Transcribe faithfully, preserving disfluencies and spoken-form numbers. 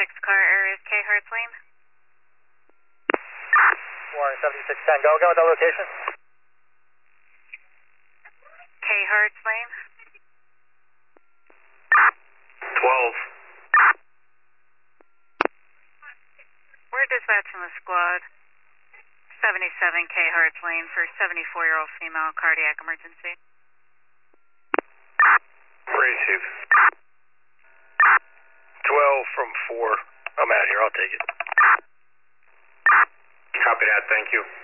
Next car area is K Hertz Lane. Warren seventy-six ten, go again with that location. K Hertz Lane. twelve. We're dispatching the squad. seventy-seven K Hertz Lane for seventy-four-year-old female cardiac emergency. Receive. twelve from four. I'm out here, I'll take it. Copy that, thank you.